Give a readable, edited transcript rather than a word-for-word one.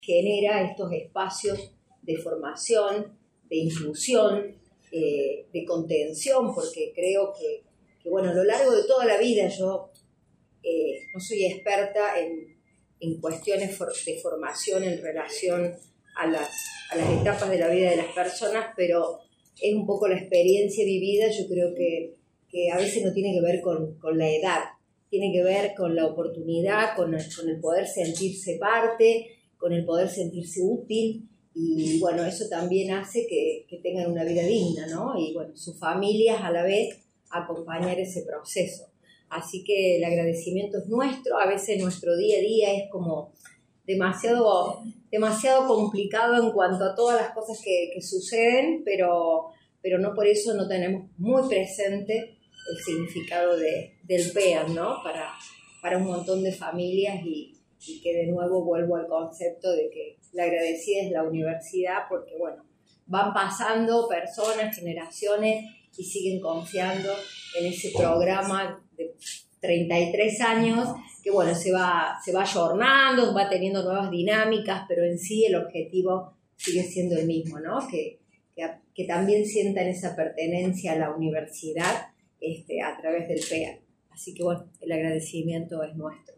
genera estos espacios de formación, de inclusión, de contención, porque creo que bueno, a lo largo de toda la vida yo no soy experta en cuestiones de formación en relación a las etapas de la vida de las personas, pero es un poco la experiencia vivida. Yo creo que a veces no tiene que ver con la edad, tiene que ver con la oportunidad, con el poder sentirse parte, con el poder sentirse útil, y bueno, eso también hace que tengan una vida digna, ¿no? Y bueno, sus familias a la vez acompañar ese proceso. Así que el agradecimiento es nuestro. A veces nuestro día a día es como demasiado complicado en cuanto a todas las cosas que suceden, pero no por eso no tenemos muy presente el significado del PEAD, ¿no? Para un montón de familias, y que de nuevo vuelvo al concepto de que la agradecida es la universidad, porque bueno, van pasando personas, generaciones, y siguen confiando en ese programa de 33 años, que bueno, se va ayornando, va teniendo nuevas dinámicas, pero en sí el objetivo sigue siendo el mismo, ¿no? Que también sientan esa pertenencia a la universidad a través del PEAD. Así que bueno, el agradecimiento es nuestro.